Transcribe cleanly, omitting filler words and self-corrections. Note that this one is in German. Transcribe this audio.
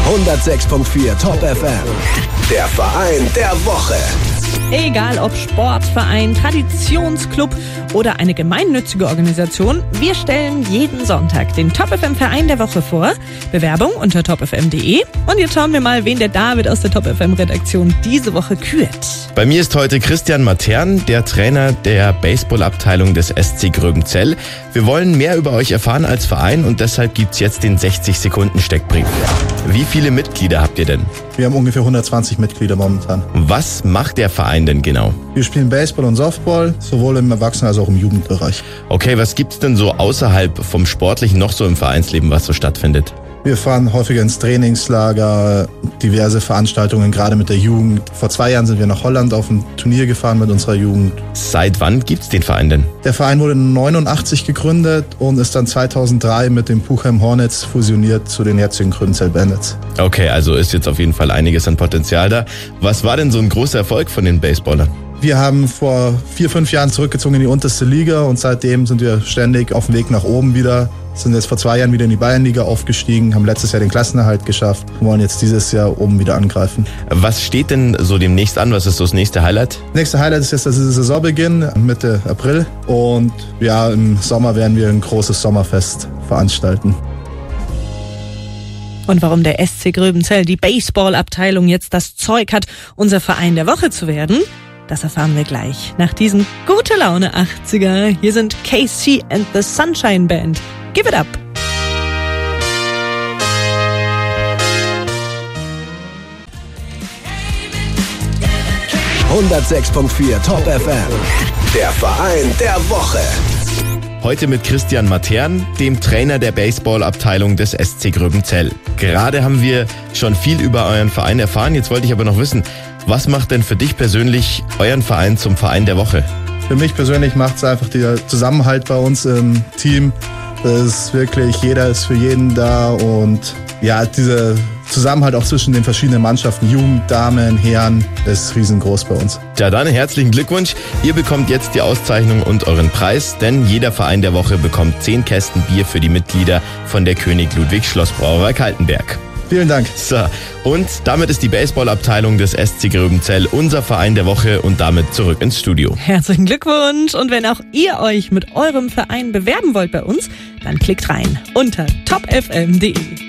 106.4 Top FM. Der Verein der Woche. Egal ob Sportverein, Traditionsclub oder eine gemeinnützige Organisation, wir stellen jeden Sonntag den Top FM Verein der Woche vor. Bewerbung unter topfm.de. Und jetzt schauen wir mal, wen der David aus der Top FM Redaktion diese Woche kürt. Bei mir ist heute Christian Matern, der Trainer der Baseballabteilung des SC Gröbenzell. Wir wollen mehr über euch erfahren als Verein und deshalb gibt's jetzt den 60-Sekunden-Steckbrief. Wie viele Mitglieder habt ihr denn? Wir haben ungefähr 120 Mitglieder momentan. Was macht der Verein denn genau? Wir spielen Baseball und Softball, sowohl im Erwachsenen- als auch im Jugendbereich. Okay, was gibt's denn so außerhalb vom Sportlichen noch so im Vereinsleben, was so stattfindet? Wir fahren häufiger ins Trainingslager, diverse Veranstaltungen, gerade mit der Jugend. Vor 2 Jahren sind wir nach Holland auf ein Turnier gefahren mit unserer Jugend. Seit wann gibt's den Verein denn? Der Verein wurde 1989 gegründet und ist dann 2003 mit den Puchheim Hornets fusioniert zu den jetzigen Gröbenzell Bandits. Okay, also ist jetzt auf jeden Fall einiges an Potenzial da. Was war denn so ein großer Erfolg von den Baseballern? Wir haben vor 4-5 Jahren zurückgezogen in die unterste Liga und seitdem sind wir ständig auf dem Weg nach oben wieder. Sind jetzt vor 2 Jahren wieder in die Bayernliga aufgestiegen, haben letztes Jahr den Klassenerhalt geschafft und wollen jetzt dieses Jahr oben wieder angreifen. Was steht denn so demnächst an? Was ist so das nächste Highlight? Das nächste Highlight ist jetzt der Saisonbeginn Mitte April und ja, im Sommer werden wir ein großes Sommerfest veranstalten. Und warum der SC Gröbenzell, die Baseballabteilung, jetzt das Zeug hat, unser Verein der Woche zu werden, das erfahren wir gleich. Nach diesem gute Laune 80er. Hier sind KC and the Sunshine Band. Give it up. »106.4 Top FM. Der Verein der Woche. Heute mit Christian Matern, dem Trainer der Baseballabteilung des SC Gröbenzell. Gerade haben wir schon viel über euren Verein erfahren. Jetzt wollte ich aber noch wissen, was macht denn für dich persönlich euren Verein zum Verein der Woche? Für mich persönlich macht es einfach der Zusammenhalt bei uns im Team. Das ist wirklich, jeder ist für jeden da und ja, dieser Zusammenhalt auch zwischen den verschiedenen Mannschaften, Jugend, Damen, Herren, ist riesengroß bei uns. Ja, dann herzlichen Glückwunsch. Ihr bekommt jetzt die Auszeichnung und euren Preis, denn jeder Verein der Woche bekommt 10 Kästen Bier für die Mitglieder von der König Ludwig Schlossbrauerei Kaltenberg. Vielen Dank. So, und damit ist die Baseballabteilung des SC Gröbenzell unser Verein der Woche und damit zurück ins Studio. Herzlichen Glückwunsch. Und wenn auch ihr euch mit eurem Verein bewerben wollt bei uns, dann klickt rein unter topfm.de.